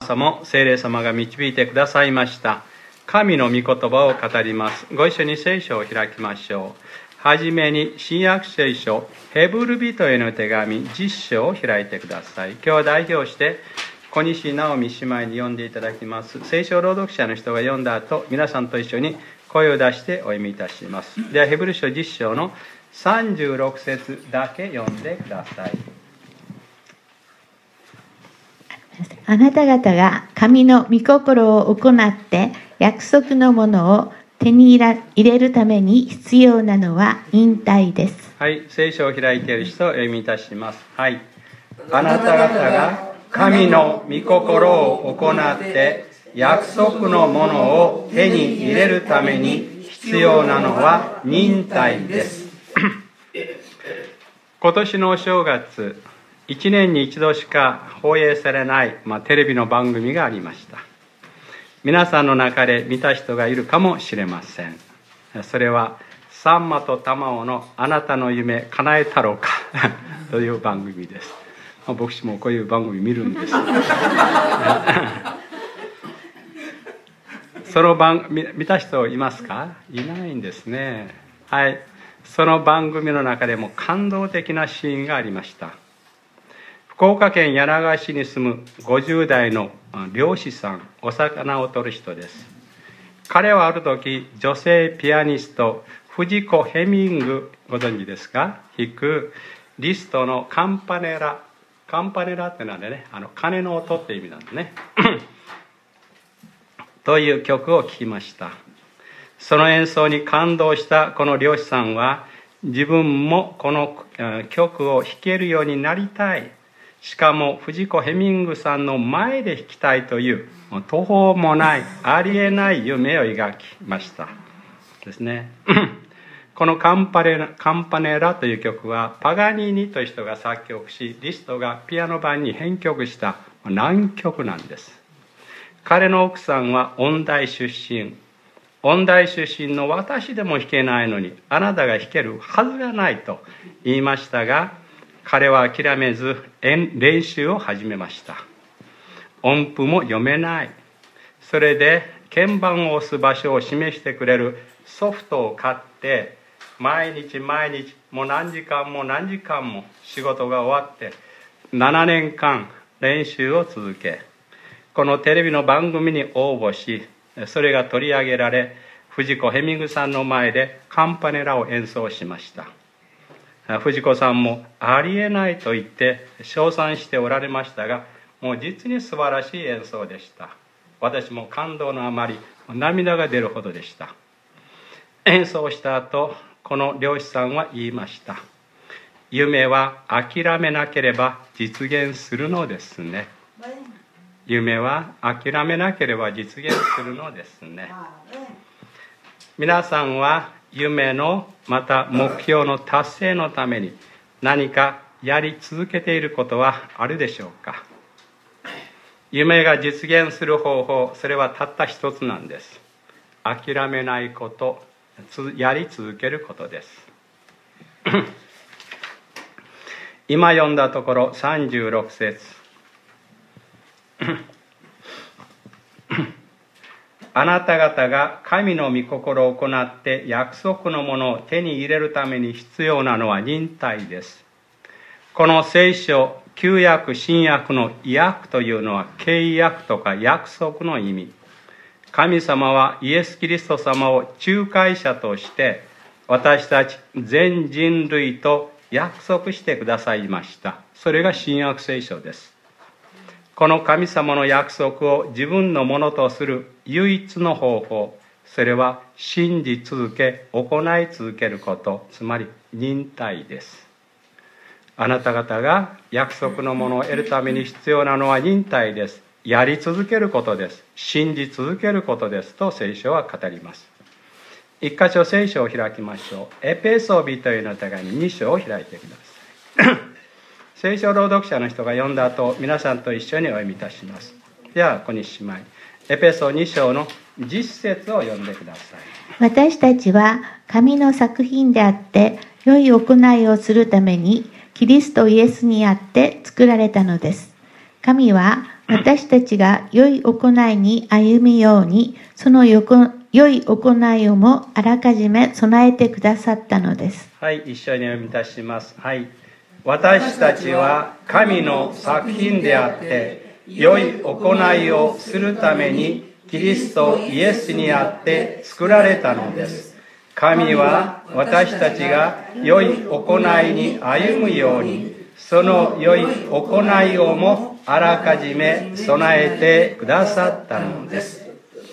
朝も聖霊様が導いてくださいました。神の御言葉を語ります。ご一緒に聖書を開きましょう。はじめに新約聖書ヘブル人への手紙10章を開いてください。今日は代表して小西直美姉妹に読んでいただきます。聖書朗読者の人が読んだ後、皆さんと一緒に声を出してお読みいたします。ではヘブル書10章の36節だけ読んでください。 あなた方が神の御心を行って約束のものを手に入れるために必要なのは忍耐です。 はい、聖書を開いている人をお読みいたします。はい。あなた方が神の御心を行って約束のものを手に入れるために必要なのは忍耐です。今年のお正月、1年に1度しか放映されない、テレビの番組がありました。皆さんの中で見た人がいるかもしれません。それはさんまと玉緒のあなたの夢叶えたろうかという番組です。僕もこういう番組見るんです。その見た人いますか？いないんですね。はい。その番組の中でも感動的なシーンがありました。福岡県柳川市に住む50代の漁師さん、お魚を取る人です。彼はある時、女性ピアニスト藤子ヘミング、ご存知ですか？弾くリストのカンパネラってのはね、鐘の音って意味なんですねという曲を聴きました。その演奏に感動したこの漁師さんは、自分もこの曲を弾けるようになりたい、しかも藤子ヘミングさんの前で弾きたいという途方もないありえない夢を描きましたですね。このカンパネラという曲はパガニーニという人が作曲し、リストがピアノ版に編曲した難曲なんです。彼の奥さんは音大出身の私でも弾けないのにあなたが弾けるはずがないと言いましたが、彼は諦めず練習を始めました。音符も読めない。それで鍵盤を押す場所を示してくれるソフトを買って、毎日もう何時間も仕事が終わって7年間練習を続け、このテレビの番組に応募し、それが取り上げられ、藤子ヘミングさんの前でカンパネラを演奏しました。藤子さんもありえないと言って称賛しておられましたが、もう実に素晴らしい演奏でした。私も感動のあまり涙が出るほどでした。演奏した後、この漁師さんは言いました。夢は諦めなければ実現するのですね。夢は諦めなければ実現するのですね。皆さんは夢のまた目標の達成のために何かやり続けていることはあるでしょうか？夢が実現する方法、それはたった一つなんです。諦めないこと、やり続けることです今読んだところ36節あなた方が神の御心を行って約束のものを手に入れるために必要なのは忍耐です。この聖書、旧約新約の約というのは契約とか約束の意味。神様はイエス・キリスト様を仲介者として私たち全人類と約束してくださいました。それが新約聖書です。この神様の約束を自分のものとする唯一の方法、それは信じ続け行い続けること、つまり忍耐です。あなた方が約束のものを得るために必要なのは忍耐です。やり続けることです。信じ続けることですと聖書は語ります。一箇所聖書を開きましょう。エペソビトへの手紙2章を開いてください聖書朗読者の人が読んだ後、皆さんと一緒にお読みいたします。では小西姉妹、エペソ2章の10節を読んでください。 私たちは神の作品であって良い行いをするためにキリストイエスにあって作られたのです。神は私たちが良い行いに歩むように、その良い行いをもあらかじめ備えてくださったのです。 はい、一緒に読みいたします。はい。私たちは神の作品であって、良い行いをするためにキリストイエスにあって作られたのです。神は私たちが良い行いに歩むように、その良い行いをもあらかじめ備えてくださったのです。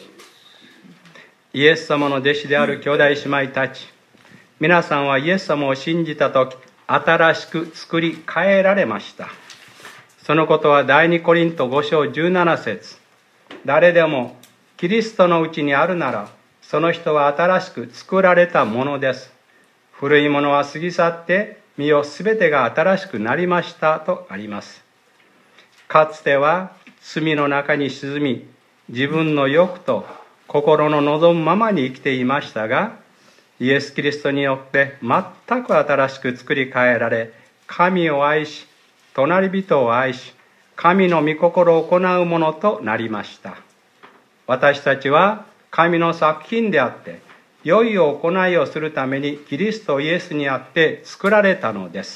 イエス様の弟子である兄弟姉妹たち、皆さんはイエス様を信じたとき、新しく作り変えられました。そのことは第2コリント5章17節。誰でもキリストのうちにあるなら、その人は新しく作られたものです。古いものは過ぎ去って、身をすべてが新しくなりましたとあります。かつては罪の中に沈み、自分の欲と心の望むままに生きていましたが、イエス・キリストによって全く新しく作り変えられ、神を愛し、隣人を愛し、神の御心を行うものとなりました。私たちは神の作品であって、良い行いをするためにキリストイエスにあって作られたのです。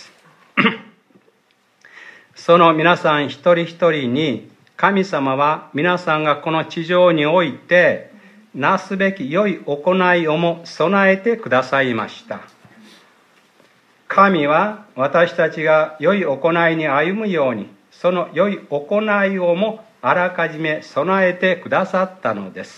その皆さん一人一人に、神様は皆さんがこの地上においてなすべき良い行いをも備えてくださいました。神は私たちが良い行いに歩むように、その良い行いをもあらかじめ備えてくださったのです。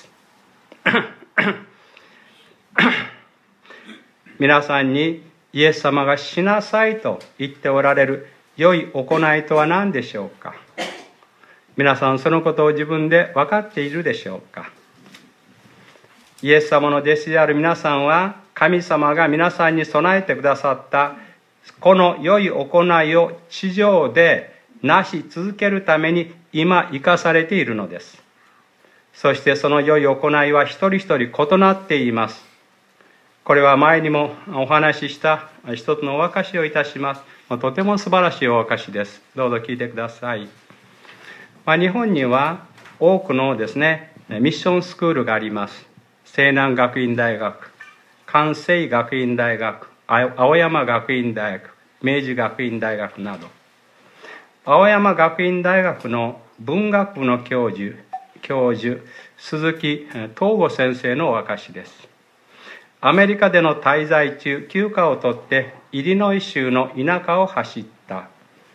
皆さんにイエス様がしなさいと言っておられる良い行いとは何でしょうか。皆さんそのことを自分で分かっているでしょうか。イエス様の弟子である皆さんは、神様が皆さんに備えてくださったこの良い行いを地上でなし続けるために今生かされているのです。そしてその良い行いは一人一人異なっています。これは前にもお話しした一つのお証しをいたします。とても素晴らしいお証しです。どうぞ聞いてください。日本には多くのですね、ミッションスクールがあります。西南学院大学、関西学院大学、青山学院大学、明治学院大学など。青山学院大学の文学部の教授鈴木東吾先生のお証しです。アメリカでの滞在中、休暇を取ってイリノイ州の田舎を走った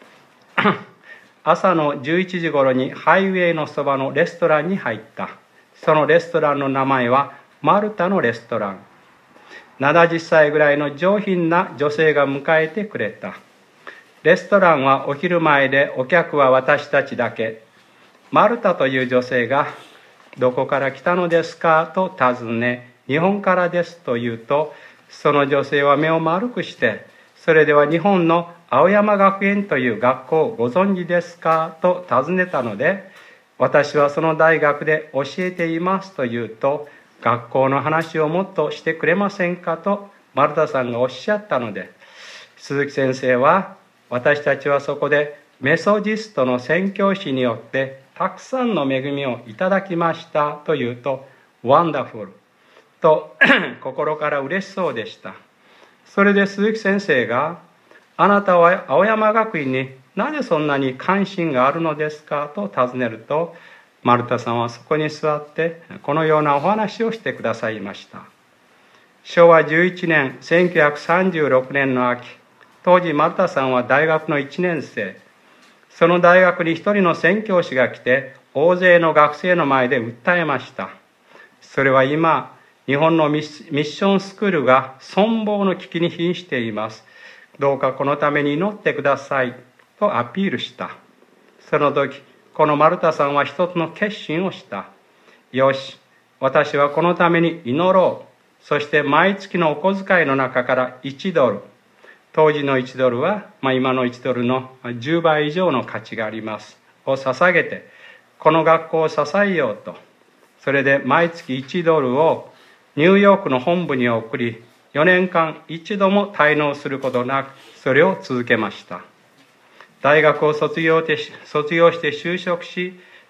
朝の11時頃にハイウェイのそばのレストランに入った。そのレストランの名前はマルタのレストラン。70歳ぐらいの上品な女性が迎えてくれた。レストランはお昼前で、お客は私たちだけ。マルタという女性が、どこから来たのですかと尋ね、日本からですと言うと、その女性は目を丸くして、それでは日本の青山学園という学校をご存知ですかと尋ねたので、私はその大学で教えていますと言うと、学校の話をもっとしてくれませんかとマルタさんがおっしゃったので、鈴木先生は、私たちはそこでメソジストの宣教師によってたくさんの恵みをいただきましたと言うと、ワンダフルと心から嬉しそうでした。それで鈴木先生が、あなたは青山学院になぜそんなに関心があるのですかと尋ねると、マルタさんはそこに座ってこのようなお話をしてくださいました。昭和11年1936年の秋、当時マルタさんは大学の1年生。その大学に一人の宣教師が来て、大勢の学生の前で訴えました。それは今、日本のミッションスクールが存亡の危機に瀕しています。どうかこのために祈ってくださいとアピールした。その時、このマルタさんは一つの決心をした。よし、私はこのために祈ろう。そして毎月のお小遣いの中から1ドル。当時の1ドルは、今の1ドルの10倍以上の価値があります。を捧げて、この学校を支えようと。それで毎月1ドルをニューヨークの本部に送り、4年間一度も滞納することなく、それを続けました。大学を卒業して就職し、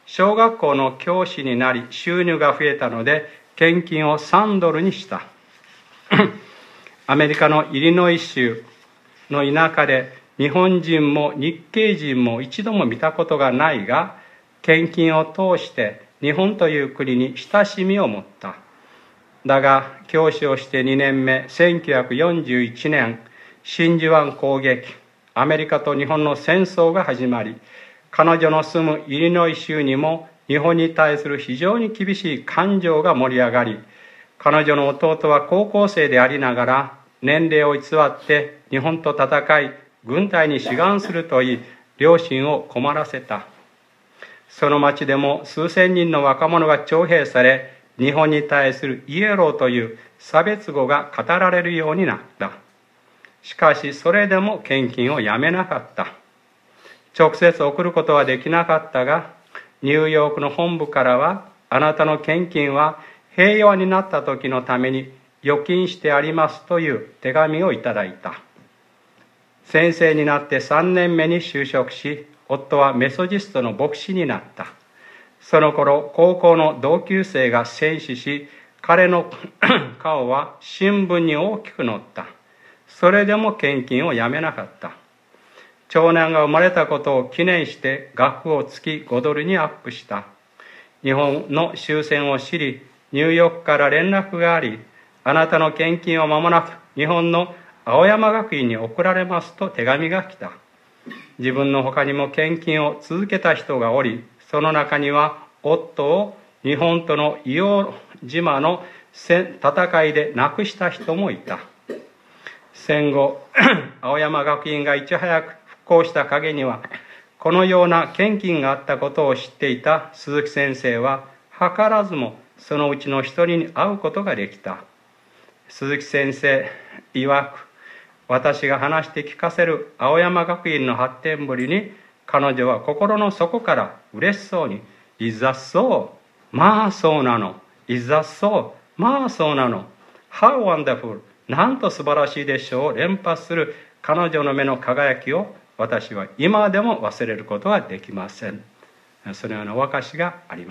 小学校の教師になり収入が増えたので献金を$3にしたアメリカのイリノイ州の田舎で日本人も日系人も一度も見たことがないが、献金を通して日本という国に親しみを持った。だが教師をして2年目、1941年真珠湾攻撃、アメリカと日本の戦争が始まり、彼女の住むイリノイ州にも日本に対する非常に厳しい感情が盛り上がり、彼女の弟は高校生でありながら年齢を偽って日本と戦い軍隊に志願すると言い、両親を困らせた。その町でも数千人の若者が徴兵され、日本に対するイエローという差別語が語られるようになった。しかしそれでも献金をやめなかった。直接送ることはできなかったが、ニューヨークの本部からは、あなたの献金は平和になった時のために預金してありますという手紙をいただいた。先生になって3年目に就職し、夫はメソジストの牧師になった。その頃、高校の同級生が戦死し、彼の顔は新聞に大きく載った。それでも献金をやめなかった。長男が生まれたことを記念して額を月$5にアップした。日本の終戦を知り、ニューヨークから連絡があり、あなたの献金は間もなく日本の青山学院に送られますと手紙が来た。自分の他にも献金を続けた人がおり、その中には夫を日本との硫黄島の戦いで亡くした人もいた。戦後、青山学院がいち早く復興した陰には、このような献金があったことを知っていた鈴木先生は、図らずもそのうちの一人に会うことができた。鈴木先生曰く、私が話して聞かせる青山学院の発展ぶりに、彼女は心の底から嬉しそうに、Is that so? まあそうなの。Is that so? まあそうなの。How wonderful! なんと素晴らしいでしょう。連発する彼女の目の輝きを私は今でも忘れることはできません。そのようなお証があります。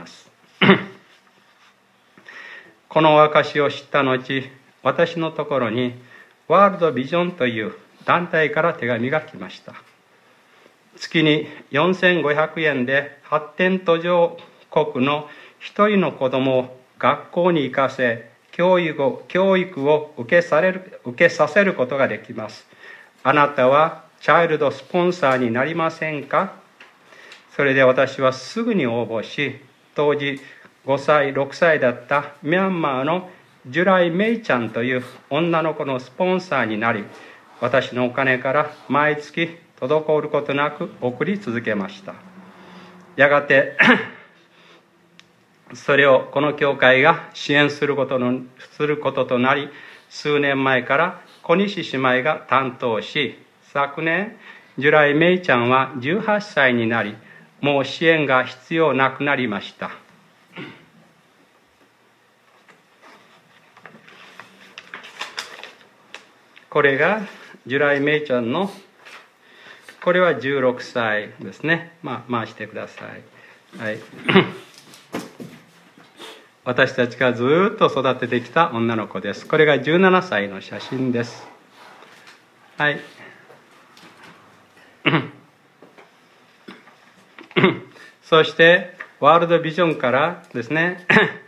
このお証を知った後、私のところにワールドビジョンという団体から手紙が来ました。月に4500円で発展途上国の一人の子供を学校に行かせ、教育を受けさせることができます。あなたはチャイルドスポンサーになりませんか？それで私はすぐに応募し、当時5歳、6歳だったミャンマーのジュライ・メイちゃんという女の子のスポンサーになり、私のお金から毎月滞ることなく送り続けました。やがてそれをこの教会が支援することとなり、数年前から小西姉妹が担当し、昨年ジュライ・メイちゃんは18歳になり、もう支援が必要なくなりました。これがジュライ・メイちゃんの、これは16歳ですね。回してください。はい。私たちがずっと育ててきた女の子です。これが17歳の写真です。はい。そしてワールドビジョンからですね、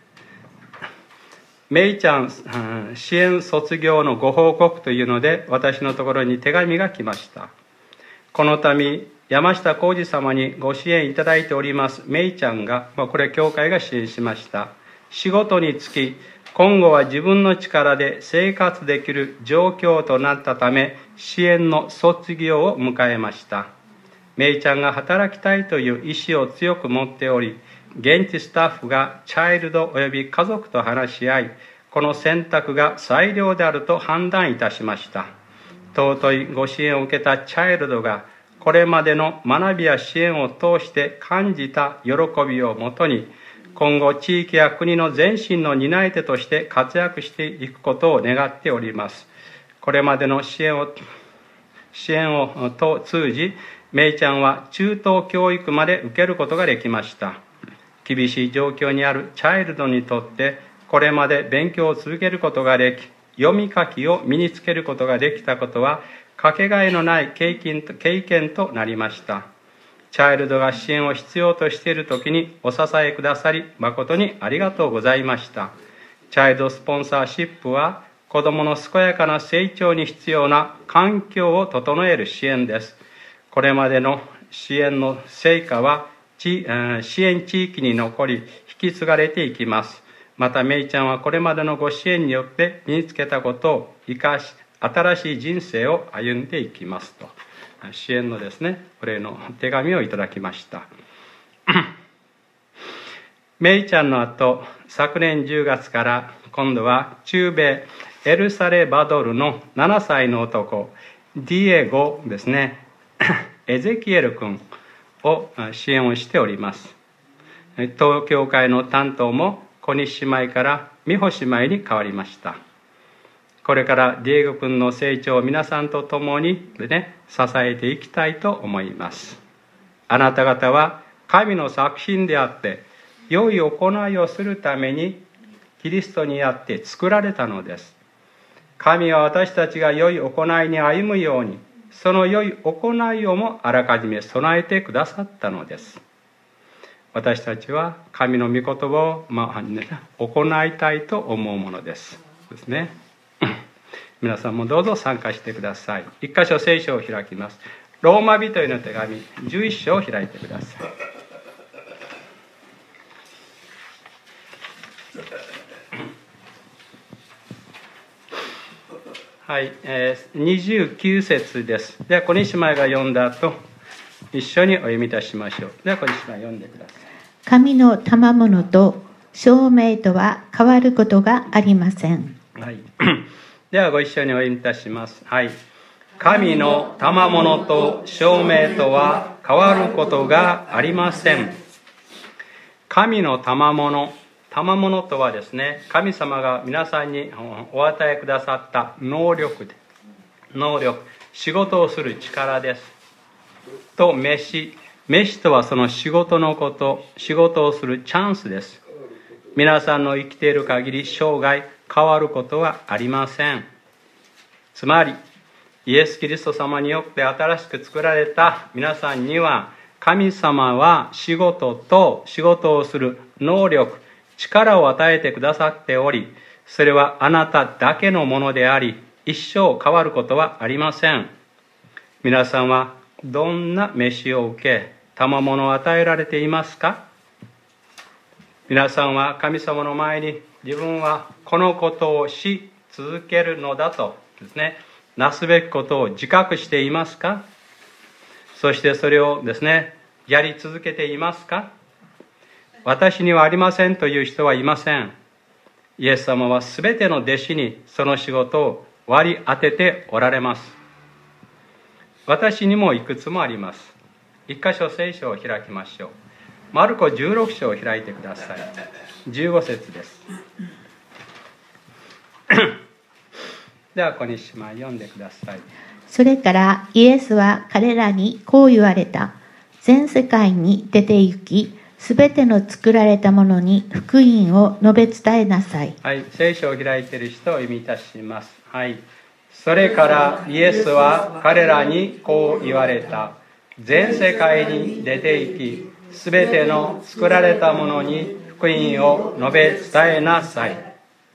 メイちゃん支援卒業のご報告というので、私のところに手紙が来ました。この度、山下浩二様にご支援いただいておりますメイちゃんが、これ教会が支援しました。仕事に就き、今後は自分の力で生活できる状況となったため、支援の卒業を迎えました。メイちゃんが働きたいという意思を強く持っており、現地スタッフがチャイルドおよび家族と話し合い、この選択が最良であると判断いたしました。尊いご支援を受けたチャイルドが、これまでの学びや支援を通して感じた喜びをもとに、今後地域や国の前進の担い手として活躍していくことを願っております。これまでの支援を通じ、メイちゃんは中等教育まで受けることができました。 厳しい状況にあるチャイルドにとってこれまで勉強を続けることができ、読み書きを身につけることができたことはかけがえのない経験となりました。チャイルドが支援を必要としているときにお支えくださり誠にありがとうございました。チャイルドスポンサーシップは子どもの健やかな成長に必要な環境を整える支援です。これまでの支援の成果は支援地域に残り引き継がれていきます。またメイちゃんはこれまでのご支援によって身につけたことを生かし、新しい人生を歩んでいきますと、支援のですね、お礼の手紙をいただきました。メイちゃんの後、昨年10月から今度は中米エルサレバドルの7歳の男、ディエゴですね、エゼキエル君を支援をしております。東教会の担当も小西姉妹から美穂姉妹に変わりました。これからディエゴ君の成長を皆さんと共に、支えていきたいと思います。あなた方は神の作品であって良い行いをするためにキリストにあって作られたのです。神は私たちが良い行いに歩むように、その良い行いをもあらかじめ備えてくださったのです。私たちは神の御言葉を、行いたいと思うものですね。皆さんもどうぞ参加してください。一箇所聖書を開きます。ローマ人への手紙11章を開いてください。はい、29節です。では小西姉妹が読んだ後、一緒にお読みいたしましょう。では小西姉妹読んでください。 神の賜物と証明とは変わることがありません。 はい、ではご一緒にお読みいたします。はい、神の賜物と証明とは変わることがありません。神の賜物とはですね、神様が皆さんにお与えくださった能力、仕事をする力です。と飯とはその仕事のこと、仕事をするチャンスです。皆さんの生きている限り生涯変わることはありません。つまりイエス・キリスト様によって新しく作られた皆さんには、神様は仕事をする能力、力を与えてくださっており、それはあなただけのものであり、一生変わることはありません。皆さんはどんな召しを受け、賜物を与えられていますか？皆さんは神様の前に自分はこのことをし続けるのだとですね、なすべきことを自覚していますか？そしてそれをですね、やり続けていますか？私にはありませんという人はいません。イエス様はすべての弟子にその仕事を割り当てておられます。私にもいくつもあります。一箇所聖書を開きましょう。マルコ16章を開いてください。15節です。では小西姉妹読んでください。 それからイエスは彼らにこう言われた。全世界に出て行き、すべての作られたものに福音を述べ伝えなさい。 はい、聖書を開いている人を読みいたします。はい。それからイエスは彼らにこう言われた。全世界に出て行き、すべての作られたものに福音を述べ伝えなさい。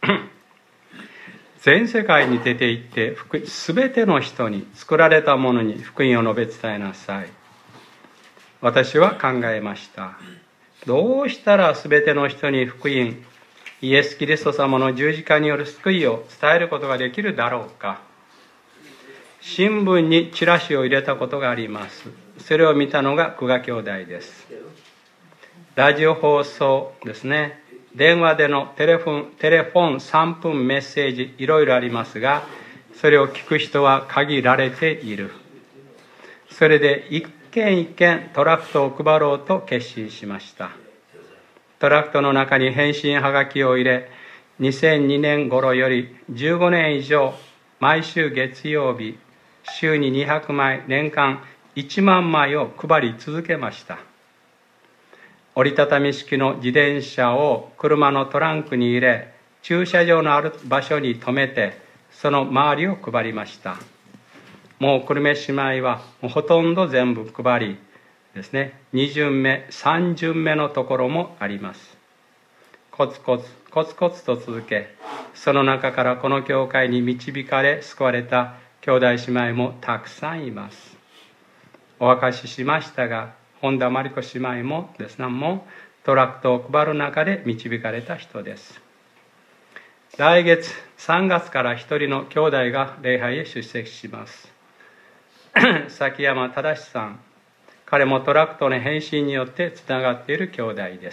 全世界に出て行ってすべての人に、作られたものに福音を述べ伝えなさい。私は考えました。どうしたらすべての人に福音、イエス・キリスト様の十字架による救いを伝えることができるだろうか。新聞にチラシを入れたことがあります。それを見たのが久我兄弟です。ラジオ放送ですね、電話でのテレフォン3分メッセージ、いろいろありますが、それを聞く人は限られている。それで一軒一軒トラクトを配ろうと決心しました。トラクトの中に返信はがきを入れ、2002年頃より15年以上、毎週月曜日、週に200枚、年間1万枚を配り続けました。 折りたたみ式の自転車を車のトランクに入れ、駐車場のある場所に止めて、その周りを配りました。もう久留米姉妹はほとんど全部配りですね、2巡目3巡目のところもあります。コツコツと続け、その中からこの教会に導かれ救われた兄弟姉妹もたくさんいます。お明かししましたが、本田真理子姉妹もですね、もトラクトを配る中で導かれた人です。来月3月から一人の兄弟が礼拝へ出席します。崎山忠さん、彼もトラクトの返信によってつながっている兄弟です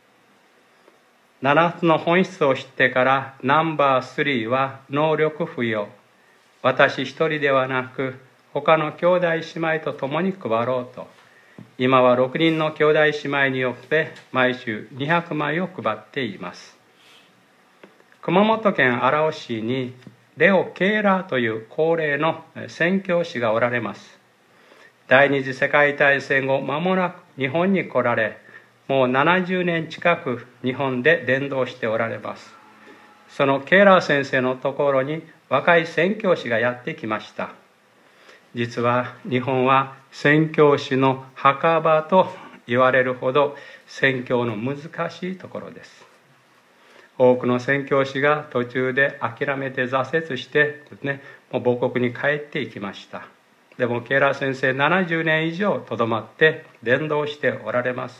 。7つの本質を知ってからナンバー3は能力付与。私一人ではなく他の兄弟姉妹と共に配ろうと、今は6人の兄弟姉妹によって毎週200枚を配っています。熊本県荒尾市にレオ・ケーラーという高齢の宣教師がおられます。第二次世界大戦後間もなく日本に来られ、もう70年近く日本で伝道しておられます。そのケーラー先生のところに若い宣教師がやってきました。実は日本は宣教師の墓場と言われるほど宣教の難しいところです。多くの宣教師が途中で諦めて挫折してですね、もう母国に帰っていきました。でもケーラー先生70年以上とどまって伝道しておられます。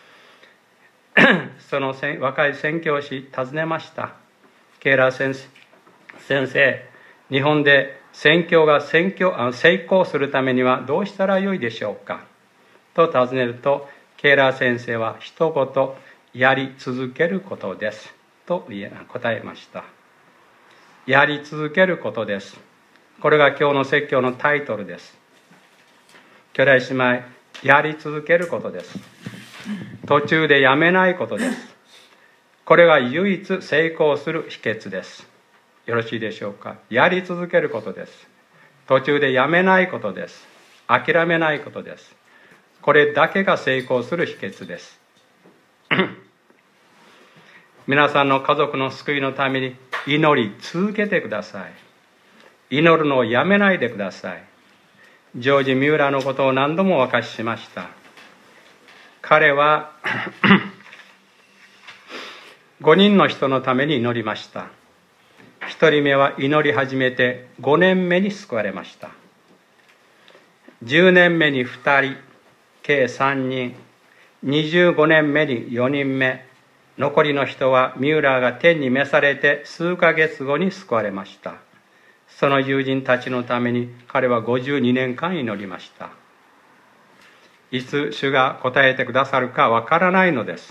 その若い宣教師尋ねました。ケーラー先生、日本で宣教が成功するためにはどうしたらよいでしょうかと尋ねると、ケーラー先生は一言、やり続けることですと答えました。やり続けることです。これが今日の説教のタイトルです。兄弟姉妹、やり続けることです。途中でやめないことです。これが唯一成功する秘訣です。よろしいでしょうか。やり続けることです。途中でやめないことです。諦めないことです。これだけが成功する秘訣です。皆さんの家族の救いのために祈り続けてください。祈るのをやめないでください。ジョージ・ミューラーのことを何度もお明かししました。彼は5人の人のために祈りました。1人目は祈り始めて5年目に救われました。10年目に2人、計3人、25年目に4人目、残りの人はミューラーが天に召されて数ヶ月後に救われました。その友人たちのために彼は52年間祈りました。いつ主が答えてくださるかわからないのです。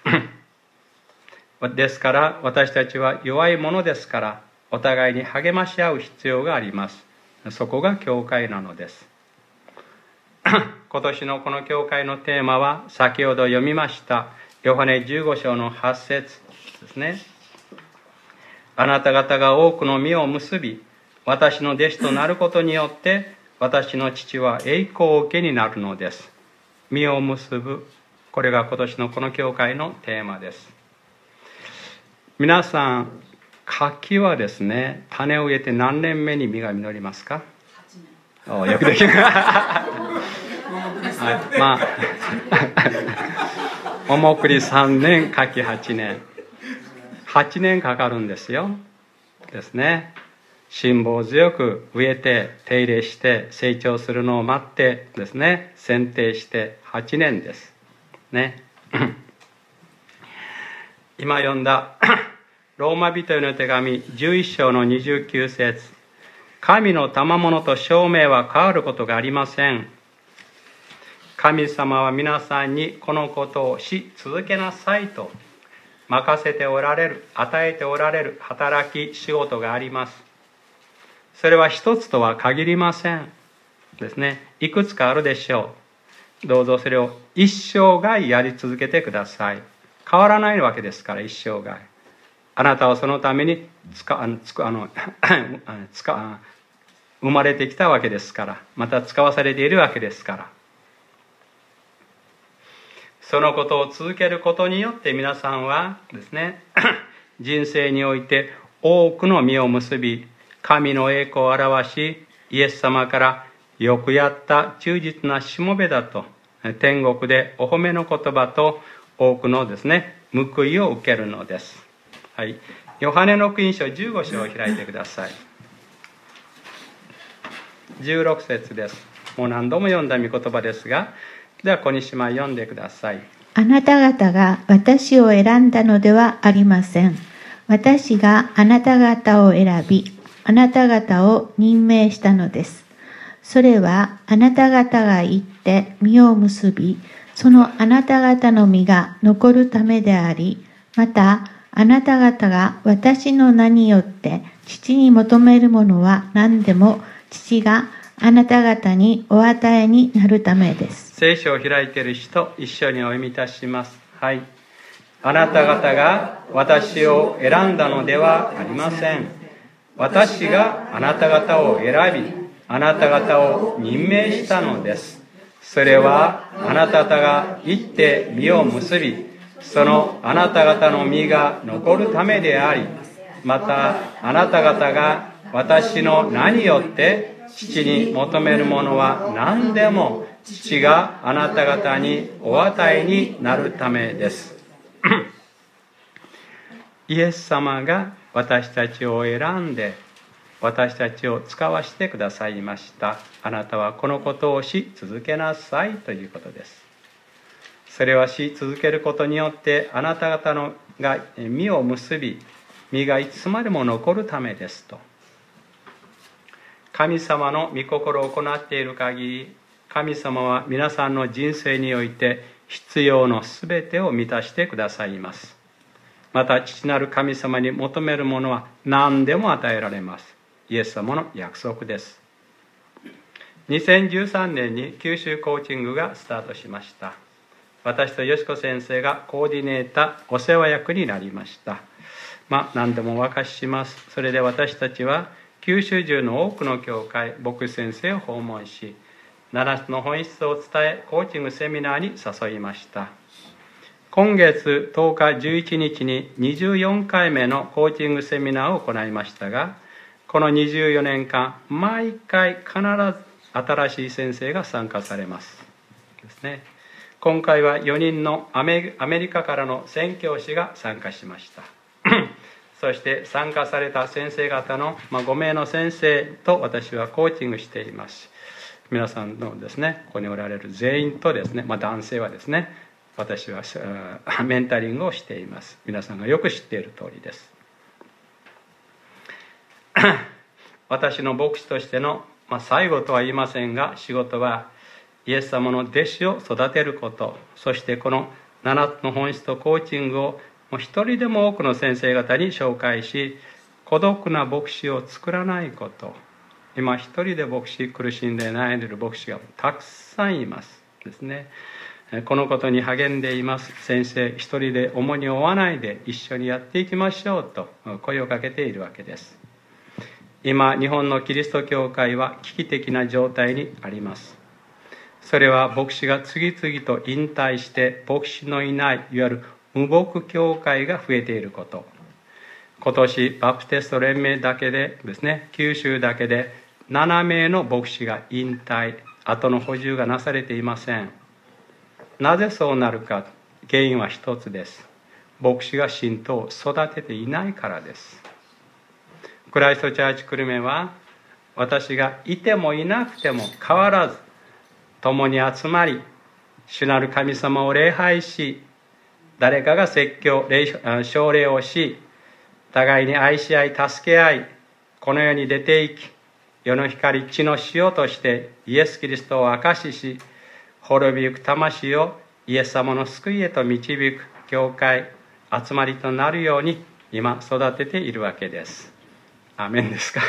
ですから私たちは弱いものですから、お互いに励まし合う必要があります。そこが教会なのです。今年のこの教会のテーマは先ほど読みましたヨハネ15章の8節ですね。あなた方が多くの実を結び、私の弟子となることによって私の父は栄光を受けになるのです。実を結ぶ、これが今年のこの教会のテーマです。皆さん、柿はですね、種を植えて何年目に実が実りますか？8年。よくできる。まあ桃栗3年、柿8年。8年かかるんですよ。ですね。辛抱強く植えて、手入れして、成長するのを待ってですね、剪定して8年です。ね。今読んだローマ人への手紙11章の29節。神の賜物と証明は変わることがありません。神様は皆さんにこのことをし続けなさいと任せておられる、与えておられる働き、仕事があります。それは一つとは限りませんですね。いくつかあるでしょう。どうぞそれを一生涯やり続けてください。変わらないわけですから、一生涯。あなたはそのために生まれてきたわけですから、また使わされているわけですから。 そのことを続けることによって皆さんはですね人生において多くの実を結び、神の栄光を表し、イエス様からよくやった忠実なしもべだと天国でお褒めの言葉と多くのですね報いを受けるのです。はい、ヨハネの福音書15章を開いてください。16節です。もう何度も読んだ御言葉ですが、では小西島読んでください。 あなた方が私を選んだのではありません。私があなた方を選び、あなた方を任命したのです。それはあなた方が行って実を結び、そのあなた方の実が残るためであり、またあなた方が私の名によって父に求めるものは何でも父があなた方にお与えになるためです。 聖書を開いている人、一緒にお読みいたします。はい。あなた方が私を選んだのではありません。私があなた方を選び、あなた方を任命したのです。それはあなた方が行って実を結び、そのあなた方の実が残るためであり、またあなた方が私の名によって父に求めるものは何でも父があなた方にお与えになるためです。イエス様が私たちを選んで私たちを使わせてくださいました。あなたはこのことをし続けなさいということです。それはし続けることによってあなた方のが実を結び、実がいつまでも残るためですと。神様の御心を行っている限り、神様は皆さんの人生において必要のすべてを満たしてくださいます。また父なる神様に求めるものは何でも与えられます。イエス様の約束です。2013年に九州コーチングがスタートしました。私とよしこ先生がコーディネーター、お世話役になりました。何度もお明かしします。それで私たちは九州中の多くの教会、牧師先生を訪問し、7つの本質を伝え、コーチングセミナーに誘いました。今月10日11日に24回目のコーチングセミナーを行いましたが、この24年間毎回必ず新しい先生が参加されますですね。今回は4人のアメリカからの宣教師が参加しましたそして参加された先生方の5名の先生と私はコーチングしています。皆さんのですね、ここにおられる全員とですね、男性はですね、私はメンタリングをしています。皆さんがよく知っている通りです。私の牧師としての、最後とは言いませんが、仕事はイエス様の弟子を育てること、そしてこの7つの本質とコーチングを一人でも多くの先生方に紹介し、孤独な牧師を作らないこと。今一人で牧師、苦しんで悩んでいる牧師がたくさんいますですね。このことに励んでいます。先生一人で重荷を負わないで一緒にやっていきましょうと声をかけているわけです。今日本のキリスト教会は危機的な状態にあります。それは牧師が次々と引退して牧師のいないいわゆる無牧教会が増えていること。今年バプテスト連盟だけでですね、九州だけで7名の牧師が引退、後の補充がなされていません。なぜそうなるか、原因は一つです。牧師が信徒を育てていないからです。クライストチャーチ久留米は、私がいてもいなくても変わらず共に集まり、主なる神様を礼拝し、誰かが説教奨励をし、互いに愛し合い助け合い、この世に出て行き、世の光地の塩としてイエス・キリストを証しし、滅びゆく魂をイエス様の救いへと導く教会、集まりとなるように今育てているわけです。アーメンですか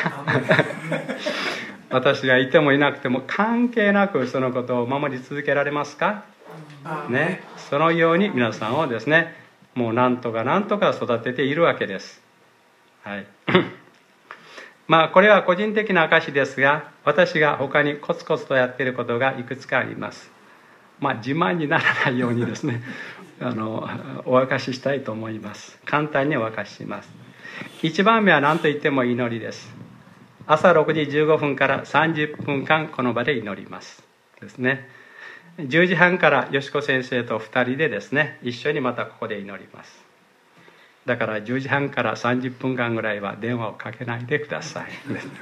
私がいてもいなくても関係なくそのことを守り続けられますかね。そのように皆さんをですね、もうなんとか育てているわけです。はいこれは個人的な証ですが、私が他にコツコツとやっていることがいくつかあります。 自慢にならないようにですねお明かししたいと思います。簡単にお明かしします。1番目は何と言っても祈りです。朝6時15分から30分間この場で祈りますですね。10時半からよしこ先生と2人でですね一緒にまたここで祈ります。だから10時半から30分間ぐらいは電話をかけないでください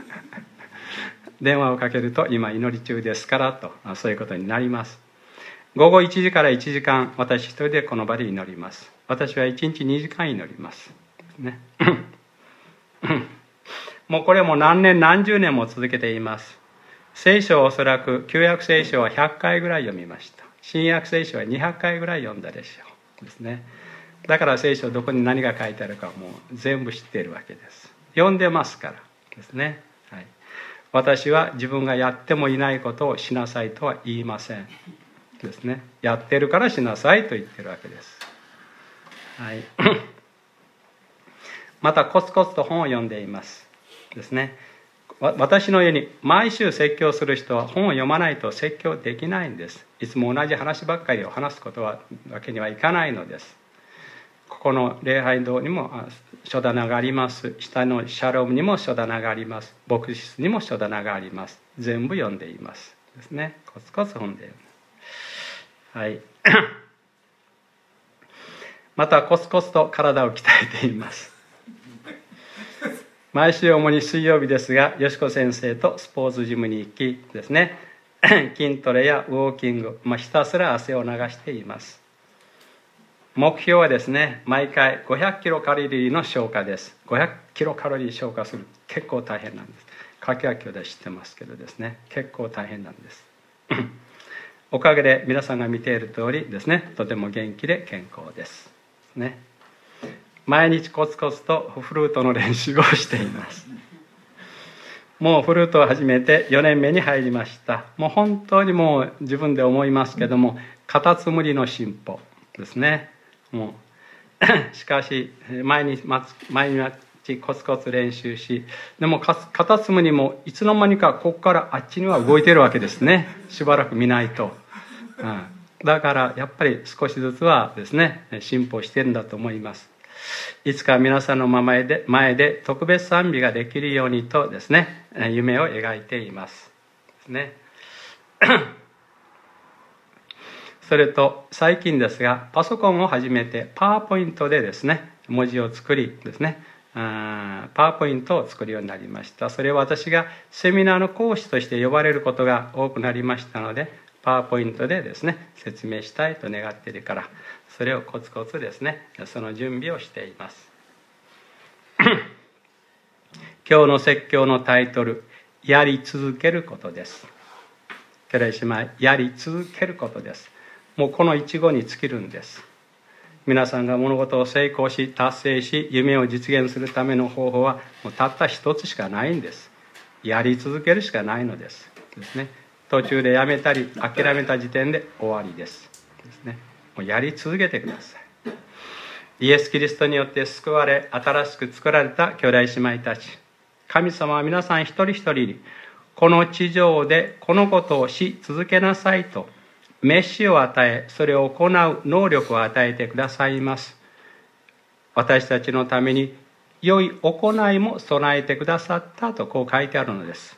電話をかけると今祈り中ですからとそういうことになります。午後1時から1時間私一人でこの場で祈ります。私は1日2時間祈りますねもうこれも何年何十年も続けています。聖書はおそらく旧約聖書は100回ぐらい読みました。新約聖書は200回ぐらい読んだでしょうですね。だから聖書どこに何が書いてあるかもう全部知っているわけです。読んでますからですね、はい、私は自分がやってもいないことをしなさいとは言いませんですね。やってるからしなさいと言ってるわけです、はいまたコツコツと本を読んでいますですね。私のように毎週説教する人は本を読まないと説教できないんです。いつも同じ話ばっかりを話すことはわけにはいかないのです。ここの礼拝堂にも書棚があります。下のシャロームにも書棚があります。牧師室にも書棚があります。全部読んでいますですね。コツコツ本ではいまたコツコツと体を鍛えています。毎週主に水曜日ですが、よしこ先生とスポーツジムに行きですね筋トレやウォーキング、ひたすら汗を流しています。目標はですね、毎回500キロカロリーの消化です。500キロカロリー消化する結構大変なんです。かけは兄弟知ってますけどですね、結構大変なんですおかげで皆さんが見ている通りですね、とても元気で健康ですね。毎日コツコツとフルートの練習をしています。もうフルートを始めて4年目に入りました。もう本当にもう自分で思いますけども、カタツムリの進歩ですね。もうしかし毎日コツコツ練習し、でもカタツムリもいつの間にかここからあっちには動いてるわけですね。しばらく見ないと、だからやっぱり少しずつはですね進歩してるんだと思います。いつか皆さんの前で特別賛美ができるようにとですね夢を描いていますですねそれと最近ですがパソコンを始めてパワーポイントでですね文字を作りですねパワーポイントを作るようになりました。それは私がセミナーの講師として呼ばれることが多くなりましたので、パワーポイントでですね説明したいと願っているから、それをコツコツですねその準備をしています今日の説教のタイトル、やり続けることです。兄弟姉妹、やり続けることです。もうこの一語に尽きるんです。皆さんが物事を成功し達成し夢を実現するための方法はもうたった一つしかないんです。やり続けるしかないのですね。途中でやめたり諦めた時点で終わりですね。もうやり続けてください。イエス・キリストによって救われ新しく作られた兄弟姉妹たち、神様は皆さん一人一人にこの地上でこのことをし続けなさいと召しを与え、それを行う能力を与えてくださいます。私たちのために良い行いも備えてくださったとこう書いてあるのです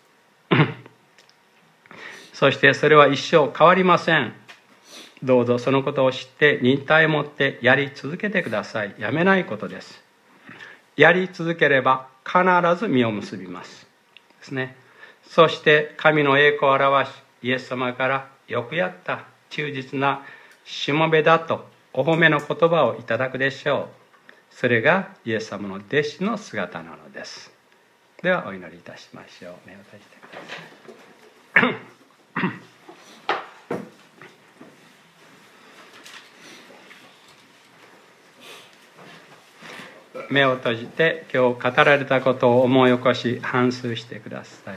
そしてそれは一生変わりません。どうぞそのことを知って忍耐を持ってやり続けてください。やめないことです。やり続ければ必ず実を結びますですね。そして神の栄光を表し、イエス様からよくやった忠実なしもべだとお褒めの言葉をいただくでしょう。それがイエス様の弟子の姿なのです。ではお祈りいたしましょう。目を閉じてください目を閉じて今日語られたことを思い起こし反芻してください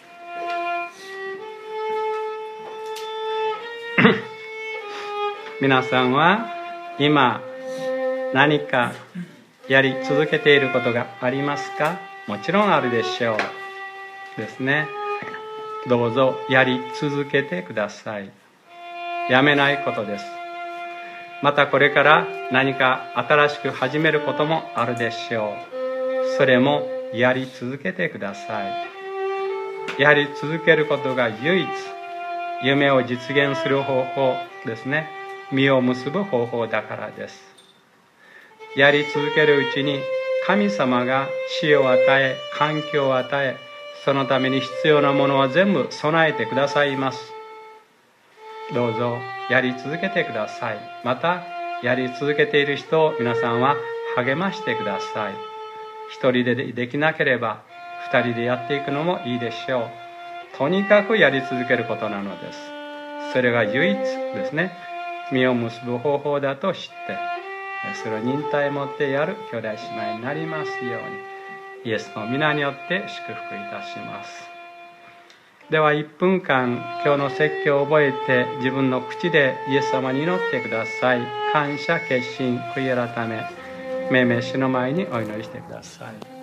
皆さんは今何かやり続けていることがありますか？もちろんあるでしょうですね。どうぞやり続けてください。 やめないことです。またこれから何か新しく始めることもあるでしょう。それもやり続けてください。やり続けることが唯一夢を実現する方法ですね。実を結ぶ方法だからです。やり続けるうちに神様が地を与え、環境を与え、そのために必要なものは全部備えてくださいます。どうぞやり続けてください。またやり続けている人を皆さんは励ましてください。一人でできなければ二人でやっていくのもいいでしょう。とにかくやり続けることなのです。それが唯一ですね、実を結ぶ方法だと知って、それを忍耐を持ってやる兄弟姉妹になりますように、イエスの皆によって祝福いたします。では1分間今日の説教を覚えて自分の口でイエス様に祈ってください。感謝、決心、悔い改め、命名主の前にお祈りしてください。